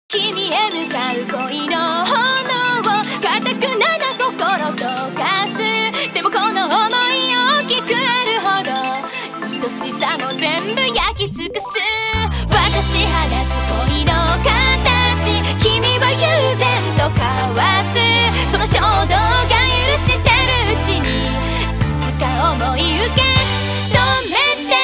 君へ向かう恋の炎を固くなな心溶かす。でもこの想い大きくあるほど愛しさも全部焼き尽くす。私放つ恋の形、君は悠然と交わす。その衝動が許してるうちにいつか思い受け止めて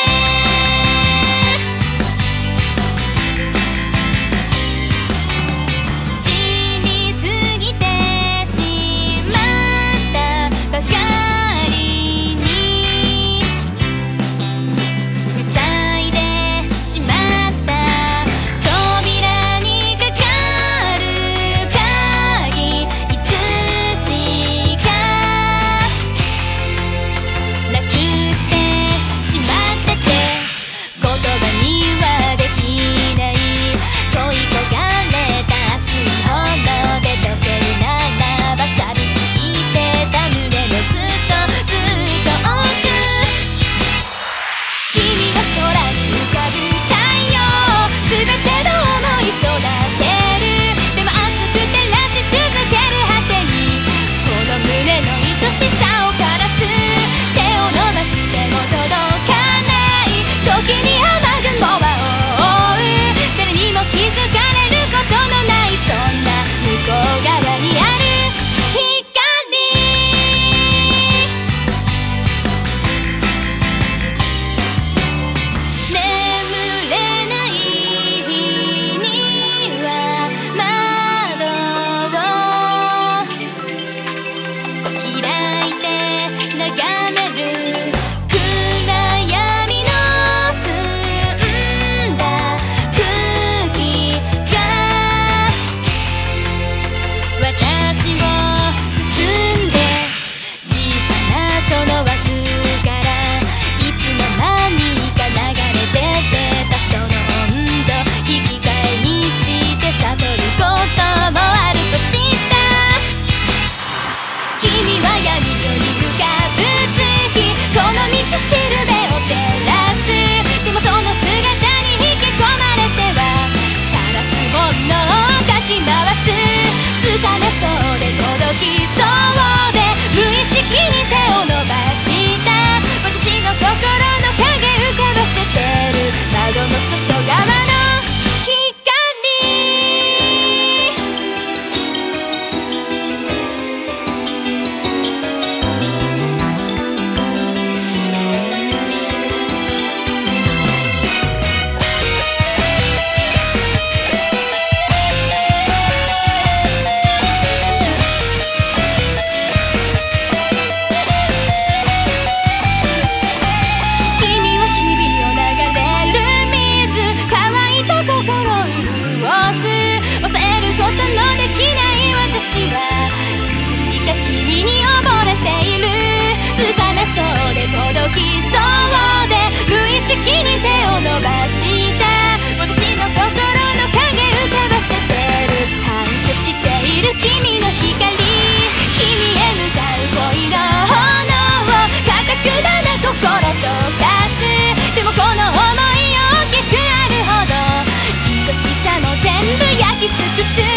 届きそうで無意識に手を伸ばした私の心の影浮かばせてる反射している君の光、君へ向かう恋の炎を固くなな心溶かす。でもこの想い大きくあるほど愛しさも全部焼き尽くす。